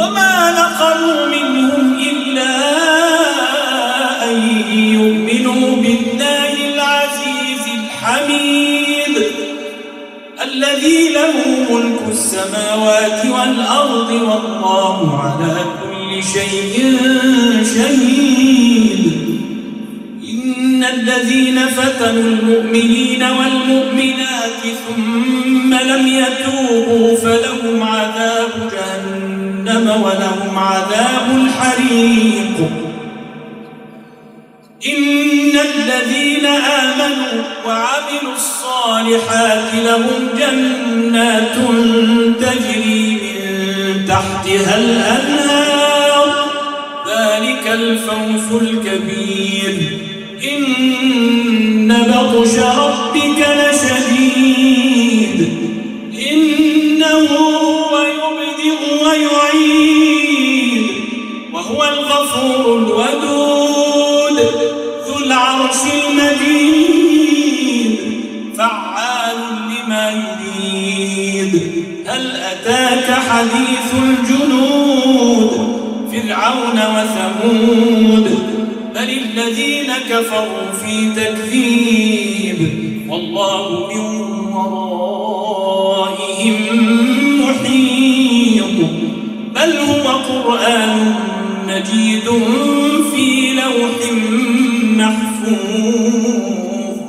وما نقموا منهم إلا أن يؤمنوا بالله العزيز الحميد الذي له ملك السماوات والأرض والله على كل شيء شهيد. إن الذين فتنوا المؤمنين والمؤمنات ثم لم يتوبوا فلهم عذاب جهنم ولهم عذاب الحريق. إن الذين آمنوا وعملوا الصالحات لهم جنات تجري من تحتها الأنهار ذلك الفوز الكبير. إن بطش ربك لشديد إنه هو يبدئ ويعيد وهو الغفور الودود ذو العرش المجيد فعال لما يريد. هل أتاك حديث الجنود فرعون وثمود بل الذين كفروا في تكذيب والله من ورائهم محيط. بل هو قرآن مجيد في لوح